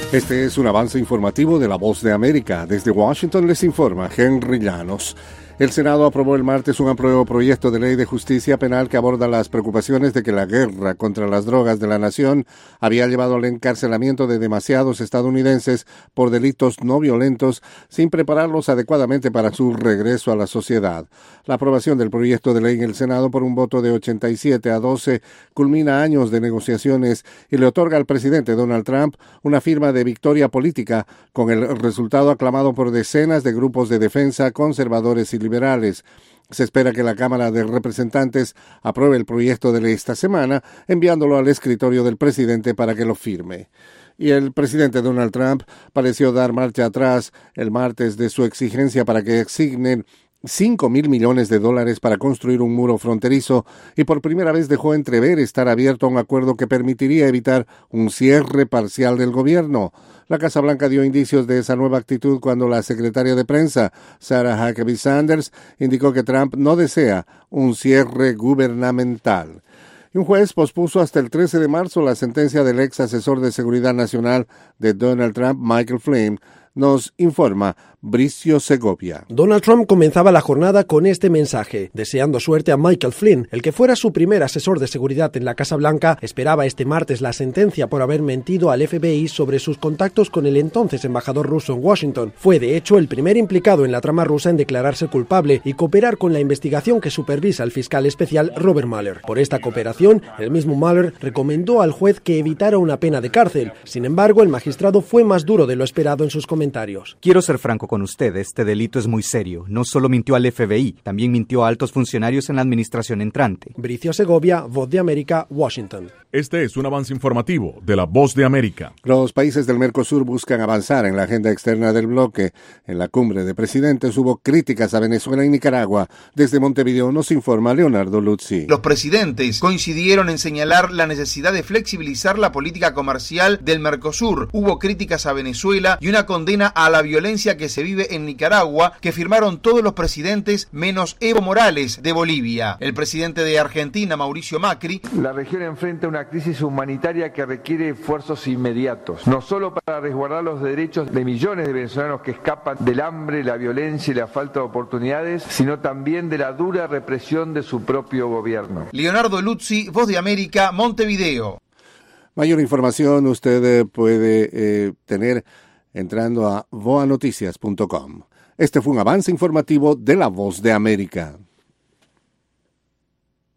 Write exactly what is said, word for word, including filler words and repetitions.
Este es un avance informativo de La Voz de América. Desde Washington les informa Henry Llanos. El Senado aprobó el martes un amplio proyecto de ley de justicia penal que aborda las preocupaciones de que la guerra contra las drogas de la nación había llevado al encarcelamiento de demasiados estadounidenses por delitos no violentos sin prepararlos adecuadamente para su regreso a la sociedad. La aprobación del proyecto de ley en el Senado por un voto de ochenta y siete a doce culmina años de negociaciones y le otorga al presidente Donald Trump una firma de victoria política con el resultado aclamado por decenas de grupos de defensa conservadores y liberales. Se espera que la Cámara de Representantes apruebe el proyecto de ley esta semana, enviándolo al escritorio del presidente para que lo firme. Y el presidente Donald Trump pareció dar marcha atrás el martes de su exigencia para que asignen cinco mil millones de dólares para construir un muro fronterizo y por primera vez dejó entrever estar abierto a un acuerdo que permitiría evitar un cierre parcial del gobierno. La Casa Blanca dio indicios de esa nueva actitud cuando la secretaria de prensa, Sarah Huckabee Sanders, indicó que Trump no desea un cierre gubernamental. Y un juez pospuso hasta el trece de marzo la sentencia del ex asesor de seguridad nacional de Donald Trump, Michael Flynn. Nos informa Bricio Segovia. Donald Trump comenzaba la jornada con este mensaje, deseando suerte a Michael Flynn, el que fuera su primer asesor de seguridad en la Casa Blanca. Esperaba este martes la sentencia por haber mentido al F B I sobre sus contactos con el entonces embajador ruso en Washington. Fue de hecho el primer implicado en la trama rusa en declararse culpable y cooperar con la investigación que supervisa el fiscal especial Robert Mueller. Por esta cooperación, el mismo Mueller recomendó al juez que evitara una pena de cárcel. Sin embargo, el magistrado fue más duro de lo esperado en sus comentarios. Quiero ser franco con usted, este delito es muy serio. No solo mintió al F B I, también mintió a altos funcionarios en la administración entrante. Bricio Segovia, Voz de América, Washington. Este es un avance informativo de La Voz de América. Los países del Mercosur buscan avanzar en la agenda externa del bloque. En la cumbre de presidentes hubo críticas a Venezuela y Nicaragua. Desde Montevideo nos informa Leonardo Luzzi. Los presidentes coincidieron en señalar la necesidad de flexibilizar la política comercial del Mercosur. Hubo críticas a Venezuela y una condena a la violencia que se vive en Nicaragua, que firmaron todos los presidentes menos Evo Morales de Bolivia. El presidente de Argentina, Mauricio Macri: la región enfrenta una crisis humanitaria que requiere esfuerzos inmediatos, no solo para resguardar los derechos de millones de venezolanos que escapan del hambre, la violencia y la falta de oportunidades, sino también de la dura represión de su propio gobierno. Leonardo Luzzi, Voz de América, Montevideo. Mayor información usted puede eh, tener entrando a voa noticias punto com. Este fue un avance informativo de La Voz de América.